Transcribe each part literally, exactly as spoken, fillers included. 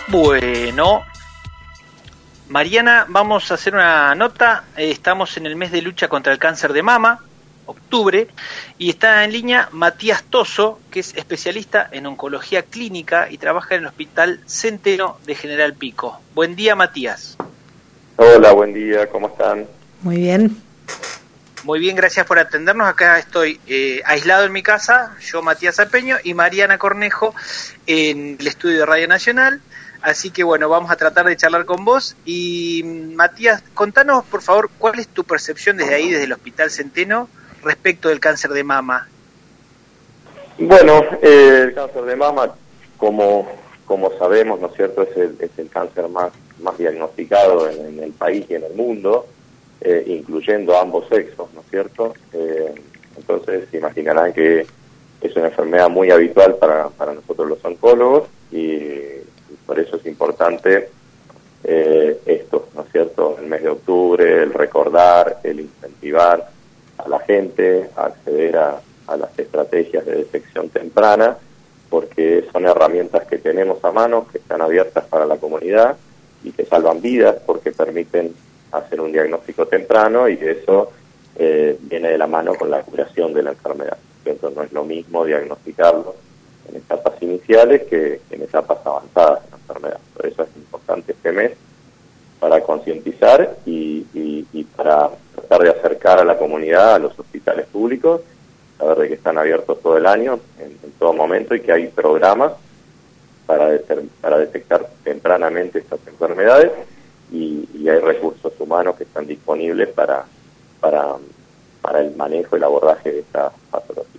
Bueno, Mariana, vamos a hacer una nota. Eh, estamos en el mes de lucha contra el cáncer de mama, octubre, y está en línea Matías Toso, que es especialista en oncología clínica y trabaja en el Hospital Centeno de General Pico. Buen día, Matías. Hola, buen día, ¿cómo están? Muy bien. Muy bien, gracias por atendernos. Acá estoy eh, aislado en mi casa, yo, Matías Apeño, y Mariana Cornejo en el estudio de Radio Nacional. Así que bueno, vamos a tratar de charlar con vos. Y Matías, contanos por favor, ¿cuál es tu percepción desde ahí, desde el Hospital Centeno, respecto del cáncer de mama? Bueno, eh, el cáncer de mama, como como sabemos, ¿no es cierto?, es el, es el cáncer más, más diagnosticado en, en el país y en el mundo, eh, incluyendo ambos sexos, ¿no es cierto? Eh, entonces, se imaginarán que es una enfermedad muy habitual para, para nosotros los oncólogos y por eso es importante eh, esto, ¿no es cierto?, el mes de octubre, el recordar, el incentivar a la gente a acceder a, a las estrategias de detección temprana, porque son herramientas que tenemos a mano, que están abiertas para la comunidad y que salvan vidas porque permiten hacer un diagnóstico temprano y eso eh, viene de la mano con la curación de la enfermedad. Entonces no es lo mismo diagnosticarlo en etapas iniciales que en etapas avanzadas de la enfermedad. Por eso es importante este mes para concientizar y, y, y para tratar de acercar a la comunidad a los hospitales públicos, saber de que están abiertos todo el año, en, en todo momento, y que hay programas para, deter, para detectar tempranamente estas enfermedades y, y hay recursos humanos que están disponibles para, para, para el manejo y el abordaje de esta patología.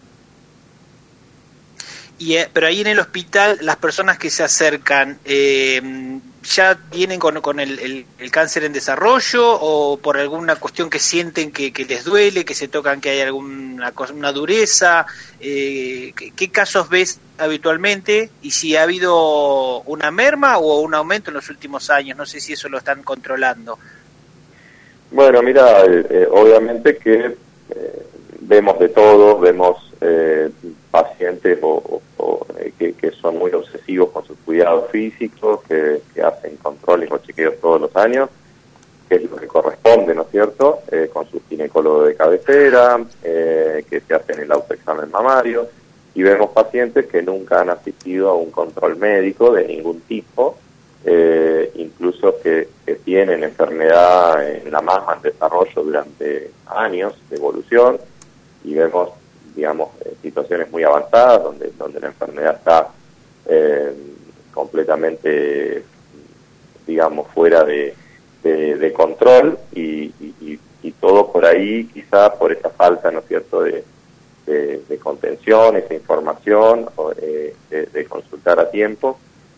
Y, eh, pero ahí en el hospital, las personas que se acercan, eh, ¿ya vienen con, con el, el, el cáncer en desarrollo o por alguna cuestión que sienten que, que les duele, que se tocan que hay alguna cosa, una dureza? Eh, ¿qué, ¿Qué casos ves habitualmente? Y si ha habido una merma o un aumento en los últimos años, no sé si eso lo están controlando. Bueno, mira, eh, eh, obviamente que eh, vemos de todo, vemos eh, pacientes o, o, o eh, que, que son muy obsesivos con sus cuidados físicos, que, que hacen controles o chequeos todos los años, que es lo que corresponde, ¿no es cierto?, eh, con su ginecólogo de cabecera, eh, que se hacen el autoexamen mamario, y vemos pacientes que nunca han asistido a un control médico de ningún tipo, eh, incluso que, que tienen enfermedad en la mama en desarrollo durante años de evolución, y vemos, digamos, eh, situaciones muy avanzadas donde donde la enfermedad está eh, completamente, digamos, fuera de, de, de control y, y, y todo por ahí, quizá por esa falta, ¿no es cierto?, de, de, de contención, esa información, o, eh, de, de consultar a tiempo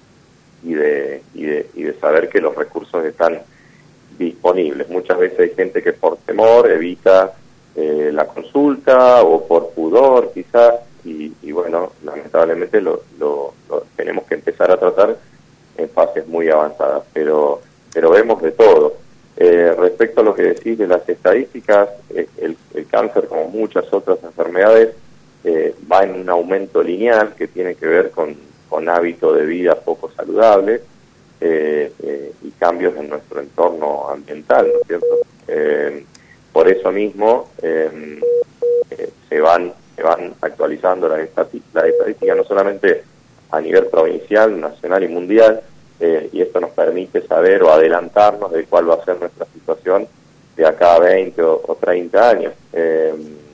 y de, y de y de saber que los recursos están disponibles. Muchas veces hay gente que por temor evita Eh, la consulta o por pudor quizás y, y bueno, lamentablemente lo, lo, lo tenemos que empezar a tratar en fases muy avanzadas, pero pero vemos de todo. Eh, respecto a lo que decís de las estadísticas, eh, el, el cáncer, como muchas otras enfermedades, eh, va en un aumento lineal que tiene que ver con, con hábito de vida poco saludable eh, eh, y cambios en nuestro entorno ambiental, ¿no es cierto? Eh, Por eso mismo eh, eh, se van se van actualizando las estadísticas, la estadística no solamente a nivel provincial, nacional y mundial, eh, y esto nos permite saber o adelantarnos de cuál va a ser nuestra situación de acá a veinte o, o treinta años. Eh,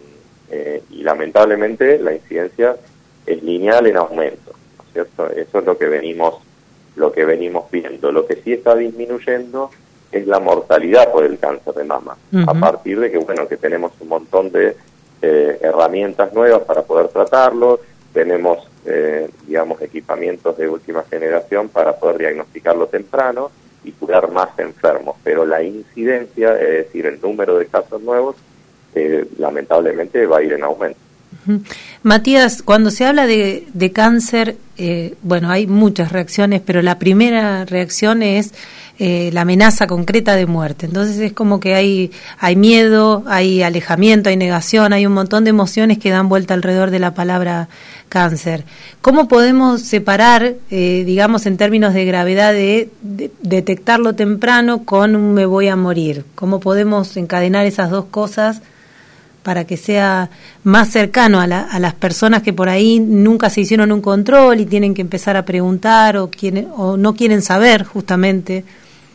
eh, y lamentablemente la incidencia es lineal en aumento, ¿no es cierto? Eso es lo que venimos lo que venimos viendo. Lo que sí está disminuyendo es la mortalidad por el cáncer de mama, uh-huh. a partir de que, bueno, que tenemos un montón de eh, herramientas nuevas para poder tratarlo, tenemos, eh, digamos, equipamientos de última generación para poder diagnosticarlo temprano y curar más enfermos, pero la incidencia, es decir, el número de casos nuevos, eh, lamentablemente va a ir en aumento. Uh-huh. Matías, cuando se habla de, de cáncer, eh, bueno, hay muchas reacciones, pero la primera reacción es eh, la amenaza concreta de muerte. Entonces es como que hay hay miedo, hay alejamiento, hay negación, hay un montón de emociones que dan vuelta alrededor de la palabra cáncer. ¿Cómo podemos separar, eh, digamos, en términos de gravedad, de, de detectarlo temprano con un me voy a morir? ¿Cómo podemos encadenar esas dos cosas para que sea más cercano a, la, a las personas que por ahí nunca se hicieron un control y tienen que empezar a preguntar o, quieren, o no quieren saber justamente?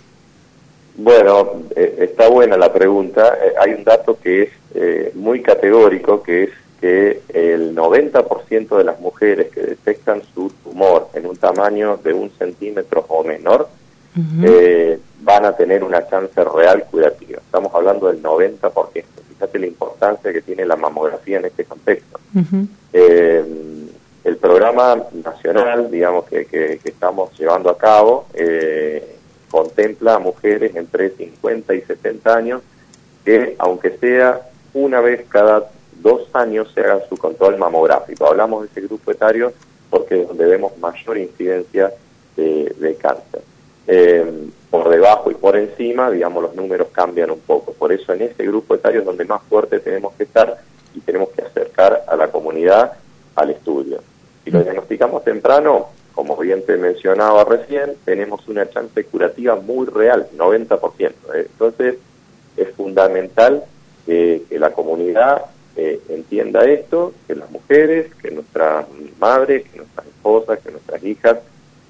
Bueno, eh, está buena la pregunta. Eh, hay un dato que es eh, muy categórico, que es que el noventa por ciento de las mujeres que detectan su tumor en un tamaño de un centímetro o menor, uh-huh. eh, van a tener una chance real curativa. Estamos hablando del noventa por ciento. Fíjate la importancia que tiene la mamografía en este contexto. Uh-huh. Eh, el programa nacional, digamos, que, que, que estamos llevando a cabo, eh, contempla a mujeres entre cincuenta y setenta años que, aunque sea una vez cada dos años, se hagan su control mamográfico. Hablamos de ese grupo etario porque es donde vemos mayor incidencia de, de cáncer. Eh, por debajo y por encima, digamos, los números cambian un poco. Por eso en ese grupo etario es donde más fuerte tenemos que estar y tenemos que acercar a la comunidad al estudio. Si lo diagnosticamos temprano, como bien te mencionaba recién, tenemos una chance curativa muy real, noventa por ciento. Entonces, es fundamental eh, que la comunidad eh, entienda esto, que las mujeres, que nuestras madres, que nuestras esposas, que nuestras hijas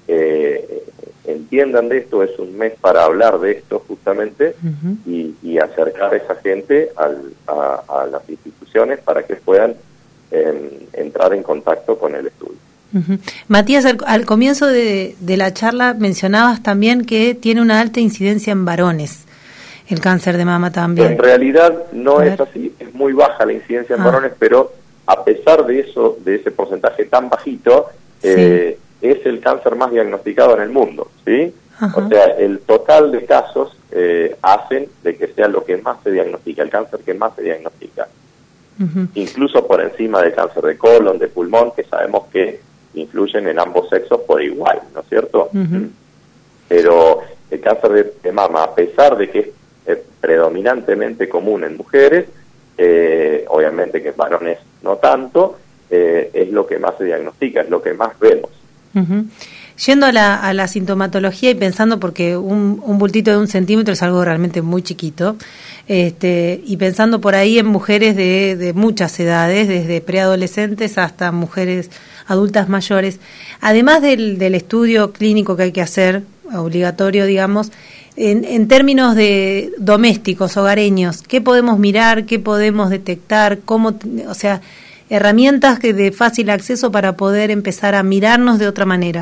eh, entiendan de esto. Es un mes para hablar de esto justamente, uh-huh. y, y acercar a esa gente al, a, a las instituciones para que puedan eh, entrar en contacto con el estudio. Uh-huh. Matías, al, al comienzo de, de la charla mencionabas también que tiene una alta incidencia en varones, el cáncer de mama también. En realidad no es así, es muy baja la incidencia en ah. varones, pero a pesar de eso, de ese porcentaje tan bajito, sí. eh, es el cáncer más diagnosticado en el mundo, ¿sí? Ajá. O sea, el total de casos eh, hacen de que sea lo que más se diagnostica, el cáncer que más se diagnostica. Uh-huh. Incluso por encima del cáncer de colon, de pulmón, que sabemos que influyen en ambos sexos por igual, ¿no es cierto? Uh-huh. Pero el cáncer de, de mama, a pesar de que es eh, predominantemente común en mujeres, eh, obviamente que en varones no tanto, eh, es lo que más se diagnostica, es lo que más vemos. Uh-huh. Yendo a la, a la sintomatología y pensando, porque un, un bultito de un centímetro es algo realmente muy chiquito, este, y pensando por ahí en mujeres de, de muchas edades, desde preadolescentes hasta mujeres adultas mayores, además del, del estudio clínico que hay que hacer, obligatorio, digamos, en, en términos de domésticos, hogareños, ¿qué podemos mirar, qué podemos detectar, cómo, o sea, herramientas que de fácil acceso para poder empezar a mirarnos de otra manera?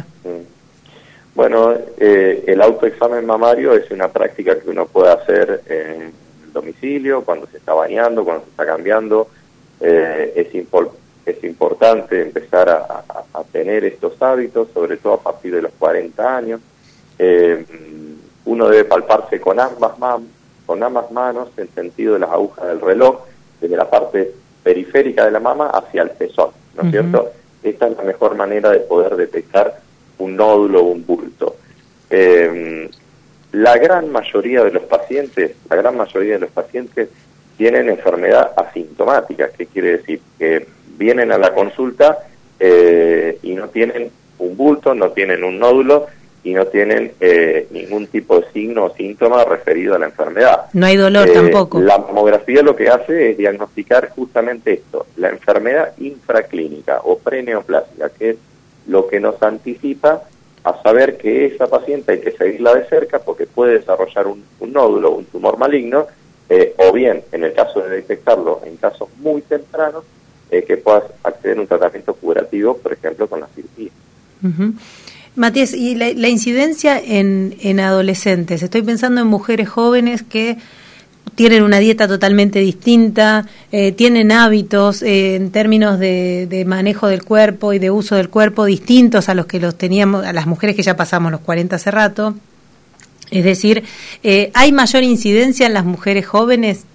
Bueno, eh, el autoexamen mamario es una práctica que uno puede hacer en el domicilio, cuando se está bañando, cuando se está cambiando. Eh, es, impor- es importante empezar a, a, a tener estos hábitos, sobre todo a partir de los cuarenta años. Eh, uno debe palparse con ambas, man- con ambas manos en sentido de las agujas del reloj, desde la parte periférica de la mama hacia el pezón, ¿no es uh-huh. cierto? Esta es la mejor manera de poder detectar un nódulo o un bulto. Eh, la gran mayoría de los pacientes, la gran mayoría de los pacientes tienen enfermedad asintomática. ¿Qué quiere decir? Que vienen a la consulta eh, y no tienen un bulto, no tienen un nódulo y no tienen eh, ningún tipo de signo o síntoma referido a la enfermedad. No hay dolor eh, tampoco. La mamografía lo que hace es diagnosticar justamente esto, la enfermedad infraclínica o preneoplásica, que es lo que nos anticipa a saber que esa paciente hay que seguirla de cerca porque puede desarrollar un, un nódulo, un tumor maligno, eh, o bien, en el caso de detectarlo en casos muy tempranos, eh, que puedas acceder a un tratamiento curativo, por ejemplo, con la cirugía. Uh-huh. Matías, y la, la incidencia en, en adolescentes, estoy pensando en mujeres jóvenes que tienen una dieta totalmente distinta, eh, tienen hábitos eh, en términos de, de manejo del cuerpo y de uso del cuerpo distintos a los que los teníamos, a las mujeres que ya pasamos los cuarenta hace rato. Es decir, eh, ¿hay mayor incidencia en las mujeres jóvenes?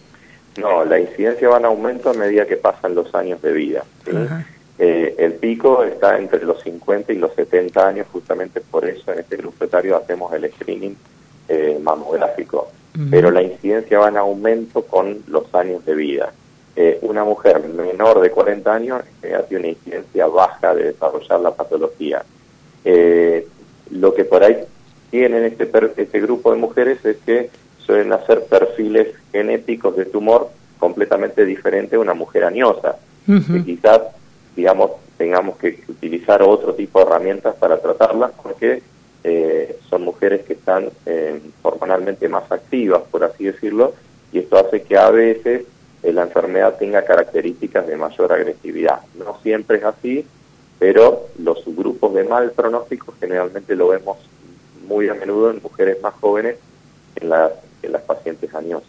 No, la incidencia va en aumento a medida que pasan los años de vida, ¿sí? Eh, el pico está entre los cincuenta y los setenta años, justamente por eso en este grupo etario hacemos el screening eh, mamográfico. Uh-huh. Pero la incidencia va en aumento con los años de vida. eh, una mujer menor de cuarenta años eh, tiene una incidencia baja de desarrollar la patología. Eh, lo que por ahí tienen este, per, este grupo de mujeres es que suelen hacer perfiles genéticos de tumor completamente diferentes a una mujer añosa, uh-huh. que quizás, digamos, tengamos que utilizar otro tipo de herramientas para tratarlas, porque eh, son mujeres que están eh, hormonalmente más activas, por así decirlo, y esto hace que a veces eh, la enfermedad tenga características de mayor agresividad. No siempre es así, pero los subgrupos de mal pronóstico generalmente lo vemos muy a menudo en mujeres más jóvenes en las, en las pacientes añosas.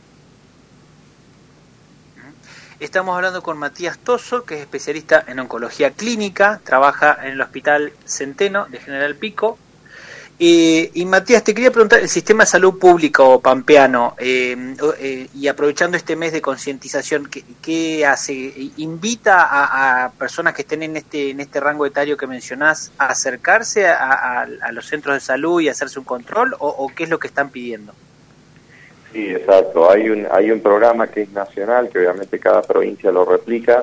Estamos hablando con Matías Tosso, que es especialista en oncología clínica, trabaja en el Hospital Centeno de General Pico. Eh, y Matías, te quería preguntar, el sistema de salud público pampeano, eh, eh, y aprovechando este mes de concientización, ¿qué, qué hace? ¿Invita a, a personas que estén en este en este rango etario que mencionás a acercarse a, a, a los centros de salud y hacerse un control, o, o qué es lo que están pidiendo? Sí, exacto. Hay un hay un programa que es nacional, que obviamente cada provincia lo replica.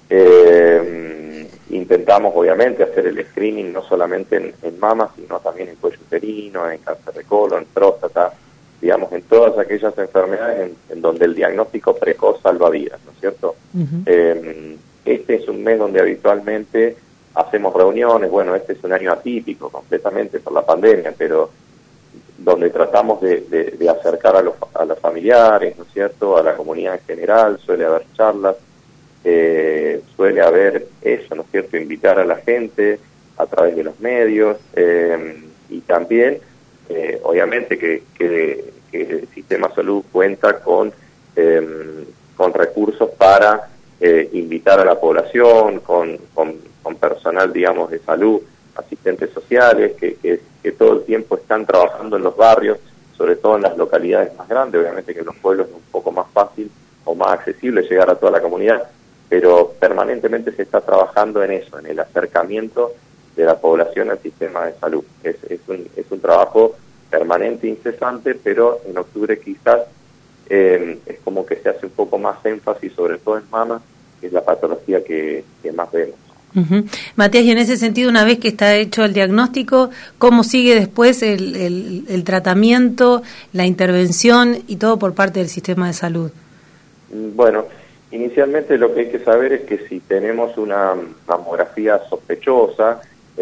Eh, intentamos, obviamente, hacer el screening no solamente en, en mama, sino también en cuello uterino, en cáncer de colon, próstata, digamos, en todas aquellas enfermedades en, en donde el diagnóstico precoz salva vidas, ¿no es cierto? Uh-huh. Eh, este es un mes donde habitualmente hacemos reuniones. Bueno, este es un año atípico completamente por la pandemia, pero donde tratamos de, de, de acercar a los, a los familiares, ¿no es cierto?, a la comunidad en general. Suele haber charlas, eh, suele haber eso, ¿no es cierto?, invitar a la gente a través de los medios, eh, y también, eh, obviamente, que, que, que el sistema de salud cuenta con, eh, con recursos para eh, invitar a la población, con, con, con personal, digamos, de salud, asistentes sociales, que, que, que todo el tiempo están trabajando en los barrios, sobre todo en las localidades más grandes. Obviamente que en los pueblos es un poco más fácil o más accesible llegar a toda la comunidad, pero permanentemente se está trabajando en eso, en el acercamiento de la población al sistema de salud. Es, es, un, es un trabajo permanente, incesante, pero en octubre quizás eh, es como que se hace un poco más énfasis, sobre todo en mama, que es la patología que, que más vemos. Uh-huh. Matías, y en ese sentido, una vez que está hecho el diagnóstico, ¿cómo sigue después el, el, el tratamiento, la intervención y todo por parte del sistema de salud? Bueno, inicialmente lo que hay que saber es que si tenemos una mamografía sospechosa,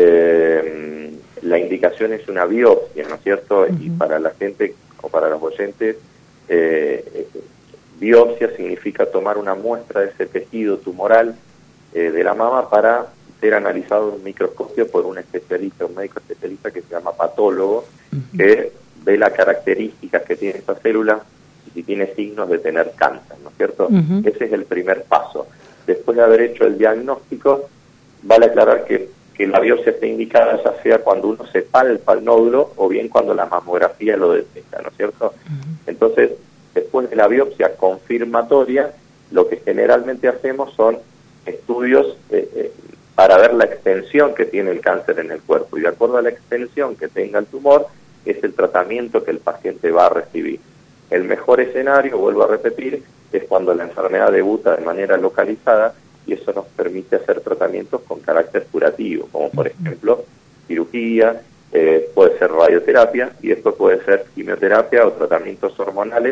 eh, la indicación es una biopsia, ¿no es cierto? Uh-huh. Y para la gente o para los oyentes, eh, biopsia significa tomar una muestra de ese tejido tumoral Eh, de la mama para ser analizado en un microscopio por un especialista, un médico especialista que se llama patólogo, uh-huh. que ve las características que tiene esta célula y si tiene signos de tener cáncer, ¿no es cierto? Uh-huh. Ese es el primer paso. Después de haber hecho el diagnóstico, vale aclarar que, que la biopsia está indicada ya sea cuando uno se palpa el nódulo o bien cuando la mamografía lo detecta, ¿no es cierto? Uh-huh. Entonces, después de la biopsia confirmatoria, lo que generalmente hacemos son estudios eh, eh, para ver la extensión que tiene el cáncer en el cuerpo, y de acuerdo a la extensión que tenga el tumor es el tratamiento que el paciente va a recibir. El mejor escenario, vuelvo a repetir, es cuando la enfermedad debuta de manera localizada, y eso nos permite hacer tratamientos con carácter curativo, como por ejemplo cirugía, eh, puede ser radioterapia, y después puede ser quimioterapia o tratamientos hormonales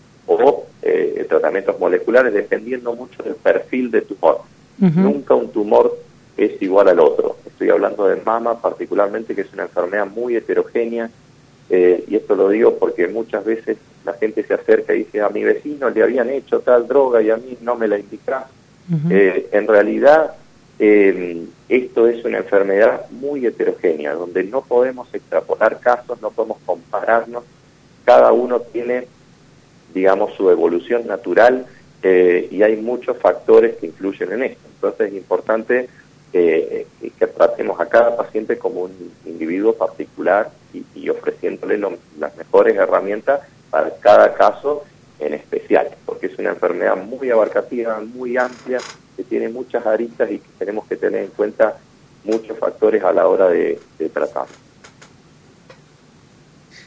o eh, tratamientos moleculares, dependiendo mucho del perfil de tumor. Uh-huh. Nunca un tumor es igual al otro. Estoy hablando de mama particularmente, que es una enfermedad muy heterogénea, eh, y esto lo digo porque muchas veces la gente se acerca y dice: a mi vecino le habían hecho tal droga y a mí no me la indicaron. Uh-huh. Eh, en realidad, eh, esto es una enfermedad muy heterogénea, donde no podemos extrapolar casos, no podemos compararnos. Cada uno tiene, digamos, su evolución natural, eh, y hay muchos factores que influyen en esto. Entonces es importante eh, que tratemos a cada paciente como un individuo particular y, y ofreciéndole lo, las mejores herramientas para cada caso en especial, porque es una enfermedad muy abarcativa, muy amplia, que tiene muchas aristas y que tenemos que tener en cuenta muchos factores a la hora de, de tratar.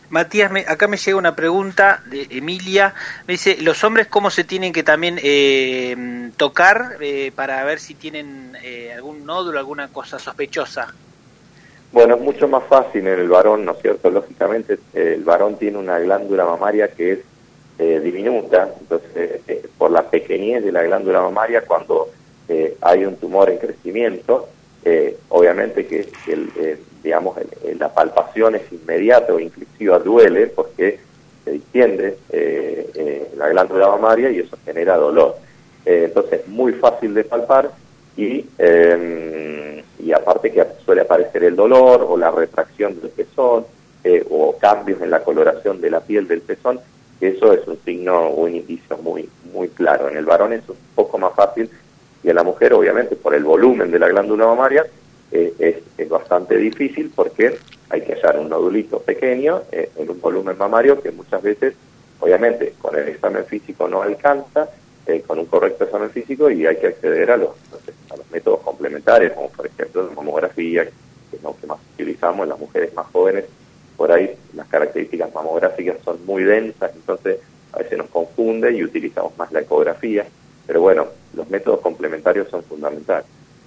Matías, me, acá me llega una pregunta de Emilia. Me dice, ¿los hombres cómo se tienen que también eh, tocar eh, para ver si tienen eh, algún nódulo, alguna cosa sospechosa? Bueno, es mucho más fácil en el varón, ¿no es cierto? Lógicamente, eh, el varón tiene una glándula mamaria que es eh, diminuta, entonces, eh, por la pequeñez de la glándula mamaria, cuando eh, hay un tumor en crecimiento, eh, obviamente que, que el, eh, digamos, el, el, la palpación es inmediata o inclusive duele porque se distiende eh, eh, la glándula mamaria y eso genera dolor. Eh, entonces, es muy fácil de palpar y... Eh, y aparte que suele aparecer el dolor o la retracción del pezón eh, o cambios en la coloración de la piel del pezón, eso es un signo o un indicio muy muy claro. En el varón es un poco más fácil y en la mujer, obviamente, por el volumen de la glándula mamaria, eh, es, es bastante difícil porque hay que hallar un nodulito pequeño eh, en un volumen mamario que muchas veces, obviamente, con el examen físico no alcanza, eh, con un correcto examen físico, y hay que acceder a los, a los métodos complementarios, como por ejemplo la mamografía, que es lo que más utilizamos en las mujeres más jóvenes. Por ahí las características mamográficas son muy densas, entonces a veces nos confunde y utilizamos más la ecografía, pero bueno, los métodos complementarios son fundamentales.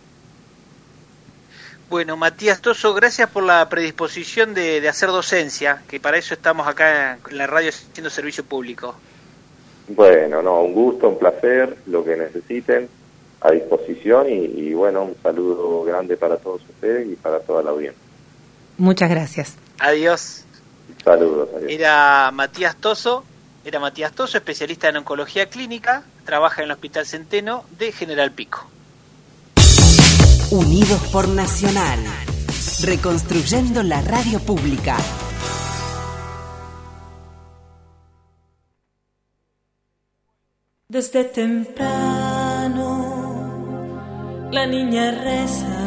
Bueno, Matías Toso, gracias por la predisposición de, de hacer docencia, que para eso estamos acá en la radio haciendo servicio público. Bueno, no, un gusto, un placer, lo que necesiten, a disposición, y, y bueno, un saludo grande para todos ustedes y para toda la audiencia. Muchas gracias. Adiós. Saludos, adiós. Era Matías Toso, era Matías Toso, especialista en oncología clínica, trabaja en el Hospital Centeno de General Pico. Unidos por Nacional, reconstruyendo la radio pública. Desde temprano la niña reza